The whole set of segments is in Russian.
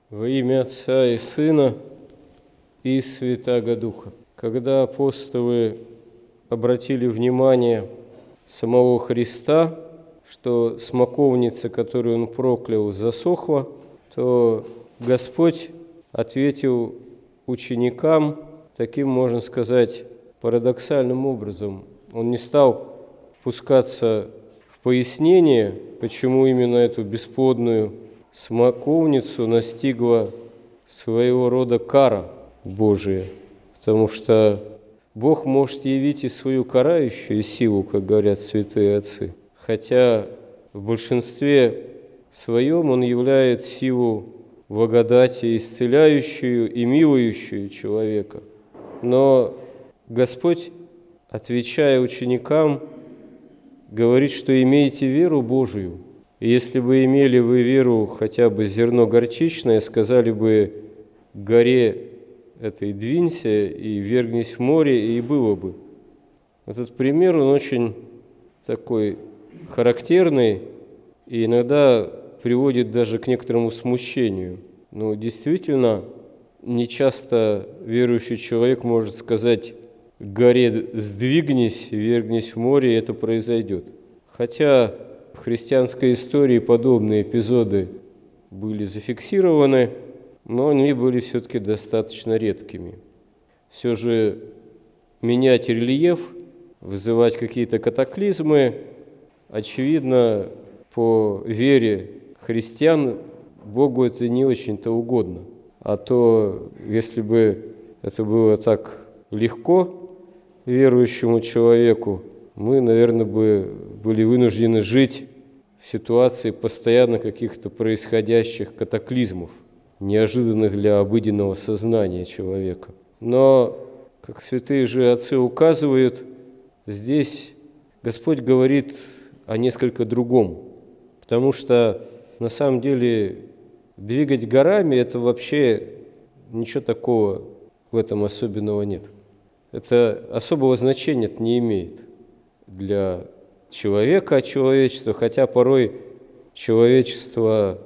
Во имя Отца и Сына и Святаго Духа. Когда апостолы обратили внимание самого Христа, что смоковница, которую Он проклял, засохла, то Господь ответил ученикам таким, можно сказать, парадоксальным образом. Он не стал пускаться в пояснение, почему именно эту бесплодную смоковницу настигла своего рода кара Божия, потому что Бог может явить и свою карающую силу, как говорят святые отцы, хотя в большинстве своем Он являет силу благодати, исцеляющую и милующую человека. Но Господь, отвечая ученикам, говорит, что имейте веру Божию. И если бы имели вы веру хотя бы зерно горчичное, сказали бы горе этой двинься и вергнись в море, и было бы. Этот пример, он очень такой характерный и иногда приводит даже к некоторому смущению. Но действительно, нечасто верующий человек может сказать горе сдвигнись, вергнись в море, и это произойдет. Хотя в христианской истории подобные эпизоды были зафиксированы, но они были все-таки достаточно редкими. Все же менять рельеф, вызывать какие-то катаклизмы, очевидно, по вере христиан Богу это не очень-то угодно. А то, если бы это было так легко верующему человеку, мы, наверное, бы были вынуждены жить в ситуации постоянно каких-то происходящих катаклизмов, неожиданных для обыденного сознания человека. Но, как святые же отцы указывают, здесь Господь говорит о несколько другом, потому что на самом деле двигать горами – это вообще ничего такого в этом особенного нет. Это особого значения не имеет для человека, человечества, хотя порой человечество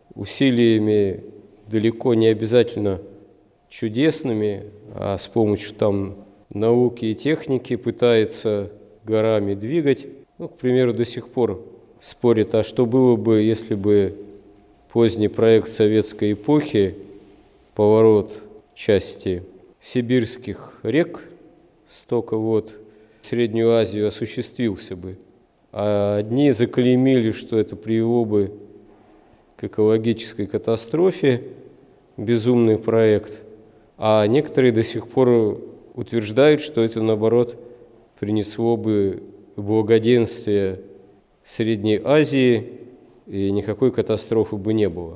усилиями далеко не обязательно чудесными, а с помощью науки и техники пытается горами двигать. К примеру, до сих пор спорят, а что было бы, если бы поздний проект советской эпохи, поворот части сибирских рек, стока вод в Среднюю Азию осуществился бы. А одни заклеймили, что это привело бы к экологической катастрофе, безумный проект, а некоторые до сих пор утверждают, что это, наоборот, принесло бы благоденствие Средней Азии, и никакой катастрофы бы не было.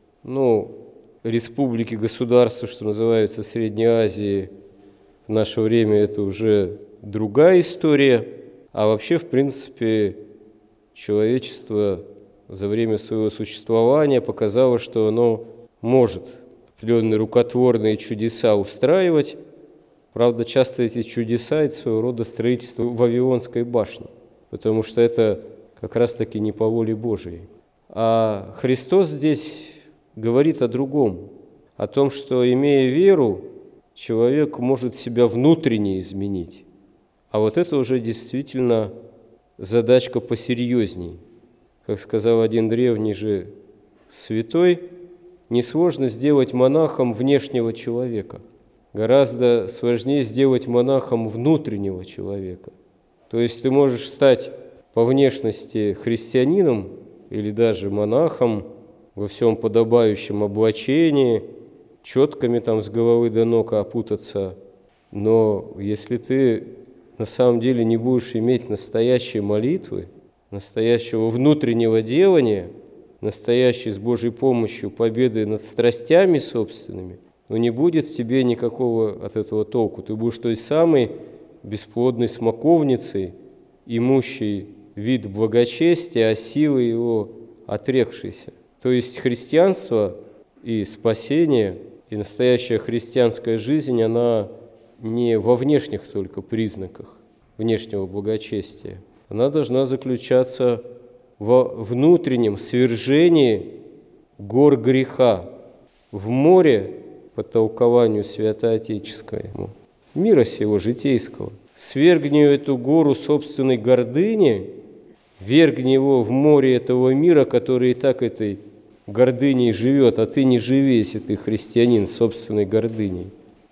Республики, государства, что называется, Средней Азии в наше время это уже другая история, а вообще, в принципе, человечество за время своего существования показало, что оно может определенные рукотворные чудеса устраивать. Правда, часто эти чудеса – это своего рода строительство Вавилонской башни, потому что это как раз-таки не по воле Божией. А Христос здесь говорит о другом, о том, что, имея веру, человек может себя внутренне изменить. А вот это уже действительно задачка посерьезней. Как сказал один древний же святой, несложно сделать монахом внешнего человека. Гораздо сложнее сделать монахом внутреннего человека. То есть ты можешь стать по внешности христианином или даже монахом во всем подобающем облачении, четками с головы до ног опутаться. Но если ты на самом деле не будешь иметь настоящей молитвы, настоящего внутреннего делания, настоящей с Божьей помощью победы над страстями собственными, не будет в тебе никакого от этого толку. Ты будешь той самой бесплодной смоковницей, имущей вид благочестия, а силы его отрекшейся. То есть христианство и спасение, и настоящая христианская жизнь, она не во внешних только признаках внешнего благочестия. Она должна заключаться во внутреннем свержении гор греха, в море, по толкованию святоотеческому, мира сего житейского. Свергни эту гору собственной гордыни, вергни его в море этого мира, который и так этой гордыней живет, а ты не живи, если ты христианин, собственной гордыней.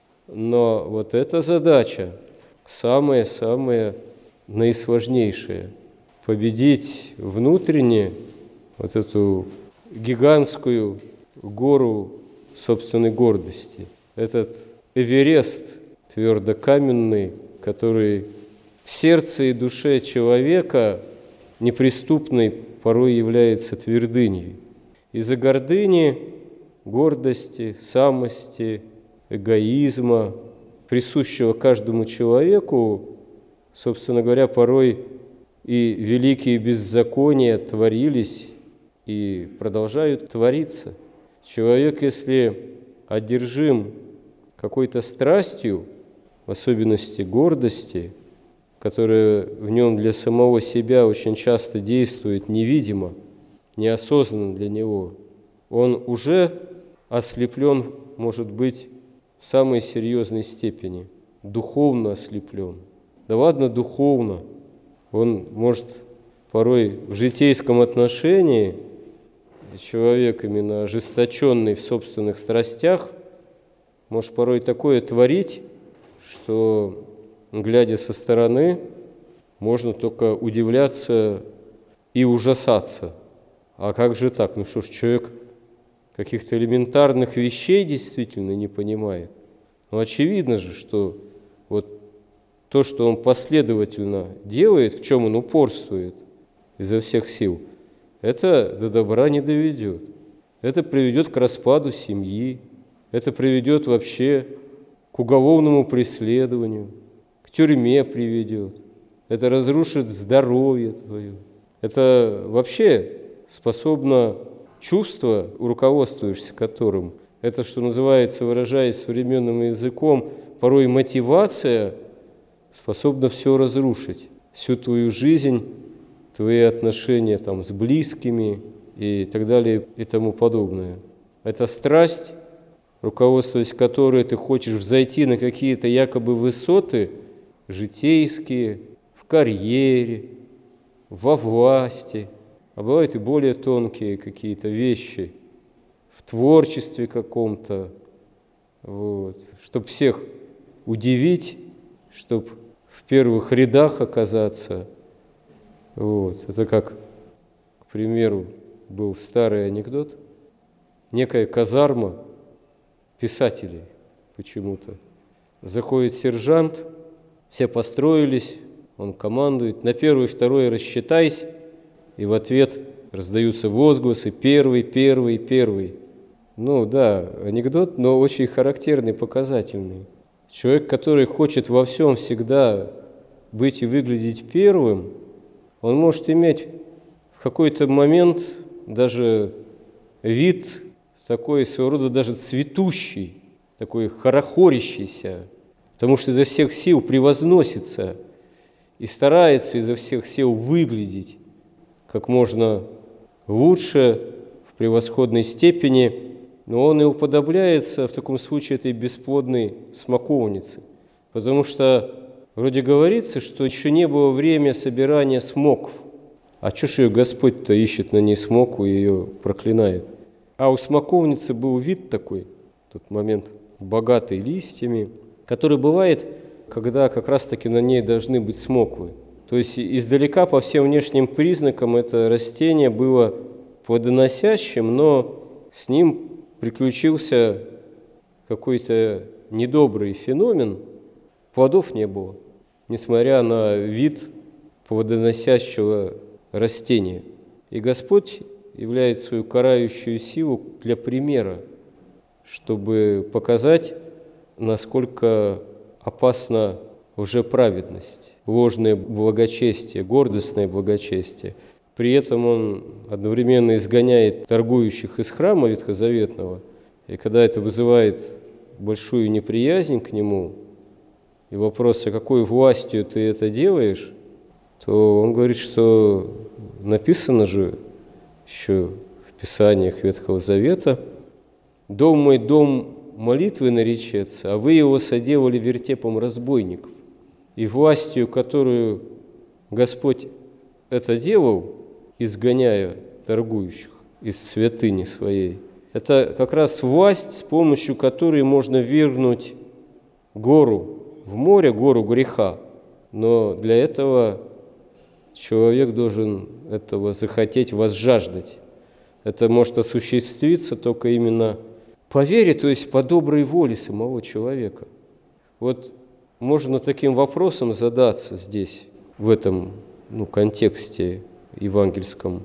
Но вот эта задача самая-самая наисложнейшая. Победить внутренне вот эту гигантскую гору собственной гордости. Этот Эверест твердокаменный, который в сердце и душе человека неприступной порой является твердыней. Из-за гордыни, гордости, самости, эгоизма, присущего каждому человеку, собственно говоря, порой и великие беззакония творились и продолжают твориться. Человек, если одержим какой-то страстью, в особенности гордости, которая в нем для самого себя очень часто действует невидимо, неосознанно для него, он уже ослеплен, может быть, в самой серьезной степени, духовно ослеплен. Да ладно духовно, он может порой в житейском отношении, человек именно ожесточенный в собственных страстях, может порой такое творить, что, глядя со стороны, можно только удивляться и ужасаться. А как же так? Ну что ж, человек каких-то элементарных вещей действительно не понимает. Но очевидно же, что вот то, что он последовательно делает, в чем он упорствует изо всех сил, это до добра не доведет. Это приведет к распаду семьи, это приведет вообще к уголовному преследованию, к тюрьме приведет. Это разрушит здоровье твое. Это вообще способно чувство, руководствуешься которым, это, что называется, выражаясь современным языком, порой мотивация способна все разрушить, всю твою жизнь, твои отношения там, с близкими и так далее и тому подобное. Это страсть, руководствуясь которой ты хочешь взойти на какие-то якобы высоты житейские, в карьере, во власти, а бывают и более тонкие какие-то вещи, в творчестве каком-то, вот, чтобы всех удивить, чтобы в первых рядах оказаться. Вот. Это как, к примеру, был старый анекдот. Некая казарма писателей почему-то. Заходит сержант, все построились, он командует, на первый, второй рассчитайся, и в ответ раздаются возгласы «первый, первый, первый». Ну да, анекдот, но очень характерный, показательный. Человек, который хочет во всем всегда быть и выглядеть первым, он может иметь в какой-то момент даже вид такой своего рода даже цветущий, такой хорохорящийся, потому что изо всех сил превозносится и старается изо всех сил выглядеть как можно лучше, в превосходной степени, но он и уподобляется в таком случае этой бесплодной смоковнице, потому что вроде говорится, что еще не было время собирания смокв, а чё ж ее Господь-то ищет на ней смоку и ее проклинает? А у смоковницы был вид такой, в тот момент богатый листьями, который бывает, когда как раз-таки на ней должны быть смоквы. То есть издалека по всем внешним признакам это растение было плодоносящим, но с ним приключился какой-то недобрый феномен, плодов не было, несмотря на вид плодоносящего растения. И Господь являет свою карающую силу для примера, чтобы показать, насколько опасна лжеправедность, ложное благочестие, гордостное благочестие. При этом он одновременно изгоняет торгующих из храма ветхозаветного, и когда это вызывает большую неприязнь к нему, и вопрос, а какой властью ты это делаешь, то он говорит, что написано же еще в Писаниях Ветхого Завета, Дом мой дом молитвы наречется, а вы его соделали вертепом разбойников. И властью, которую Господь это делал, изгоняя торгующих из святыни своей, это как раз власть, с помощью которой можно ввергнуть гору в море, гору греха. Но для этого человек должен этого захотеть, возжаждать. Это может осуществиться только именно по вере, то есть по доброй воле самого человека. Вот можно таким вопросом задаться здесь, в этом контексте евангельском.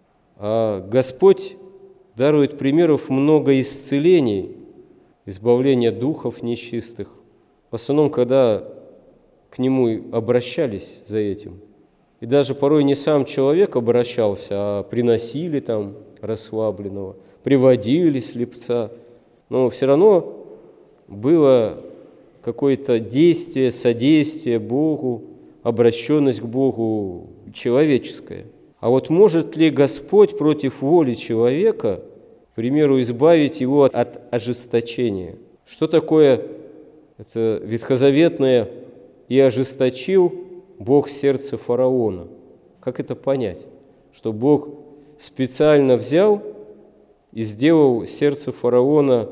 А Господь дарует примеров много исцелений, избавления духов нечистых. В основном, когда к Нему обращались за этим. И даже порой не сам человек обращался, а приносили там расслабленного, приводили слепца. Но все равно было какое-то действие, содействие Богу, обращенность к Богу человеческая. А вот может ли Господь против воли человека, к примеру, избавить его от ожесточения? Что такое это ветхозаветное «и ожесточил Бог сердце фараона»? Как это понять? Что Бог специально взял и сделал сердце фараона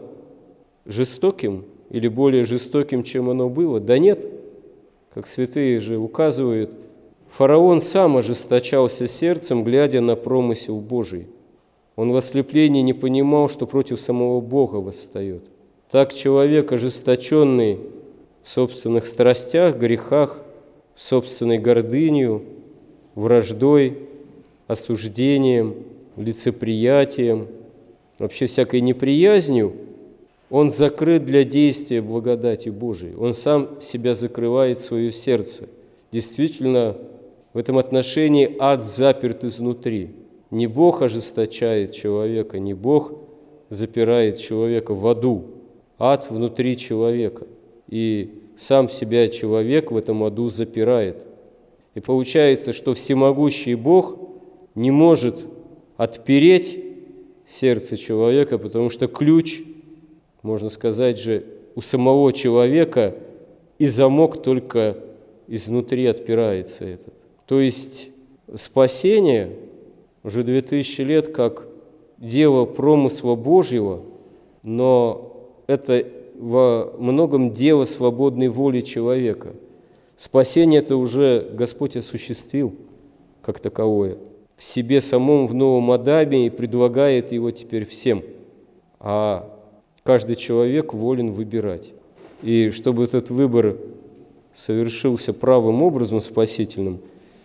жестоким или более жестоким, чем оно было? Да нет, как святые же указывают, фараон сам ожесточался сердцем, глядя на промысел Божий. Он в ослеплении не понимал, что против самого Бога восстает. Так человек, ожесточенный в собственных страстях, грехах, собственной гордынью, враждой, осуждением, лицеприятием, вообще всякой неприязнью, он закрыт для действия благодати Божией. Он сам себя закрывает в свое сердце. Действительно, в этом отношении ад заперт изнутри. Не Бог ожесточает человека, не Бог запирает человека в аду. Ад внутри человека. И сам себя человек в этом аду запирает. И получается, что всемогущий Бог не может отпереть сердце человека, потому что ключ, можно сказать же, у самого человека, и замок только изнутри отпирается этот. То есть спасение уже 2000 лет как дело промысла Божьего, но это во многом дело свободной воли человека. Спасение это уже Господь осуществил как таковое в себе самом, в новом Адаме, и предлагает его теперь всем. А каждый человек волен выбирать. И чтобы этот выбор совершился правым образом, спасительным,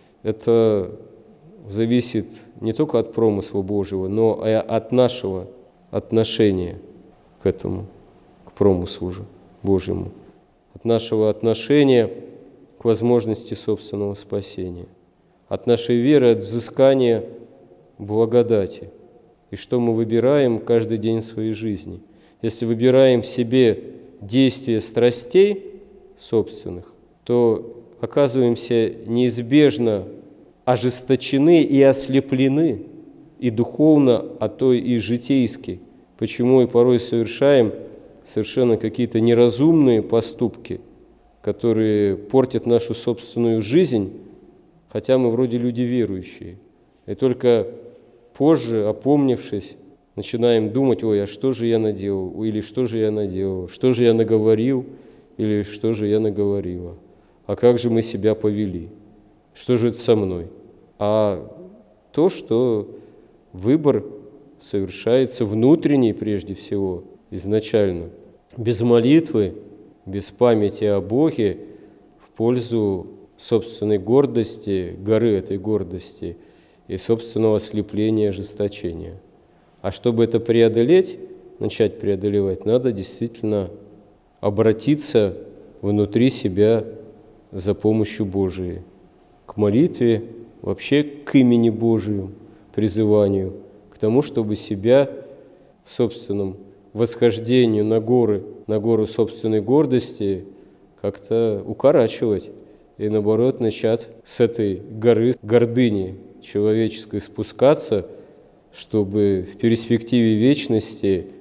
это зависит не только от промысла Божьего, но и от нашего отношения к этому, к промыслу же Божьему, от нашего отношения к возможности собственного спасения, от нашей веры, от взыскания благодати. И что мы выбираем каждый день своей жизни. Если выбираем в себе действия страстей собственных, то оказываемся неизбежно ожесточены и ослеплены и духовно, а то и житейски. Почему и порой совершаем совершенно какие-то неразумные поступки, которые портят нашу собственную жизнь, хотя мы вроде люди верующие. И только позже, опомнившись, начинаем думать: ой, а что же я наделал, или что же я наделал, что же я наговорил, или что же я наговорила, а как же мы себя повели, что же это со мной. А то, что выбор совершается внутренний прежде всего, изначально, без молитвы, без памяти о Боге, в пользу собственной гордости, горы этой гордости и собственного ослепления, ожесточения. А чтобы это преодолеть, начать преодолевать, надо действительно обратиться внутри себя за помощью Божией, к молитве, вообще к имени Божию, призыванию, к тому, чтобы себя в собственном восхождении на гору собственной гордости как-то укорачивать и, наоборот, начать с этой горы гордыни человеческой спускаться, чтобы в перспективе вечности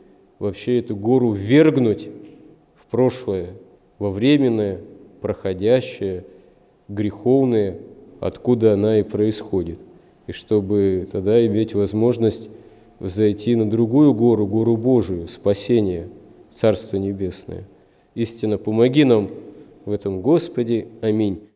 вообще эту гору ввергнуть в прошлое, во временное, проходящее, греховное, откуда она и происходит. И чтобы тогда иметь возможность взойти на другую гору, гору Божию, спасение, в Царство Небесное. Истинно помоги нам в этом, Господи. Аминь.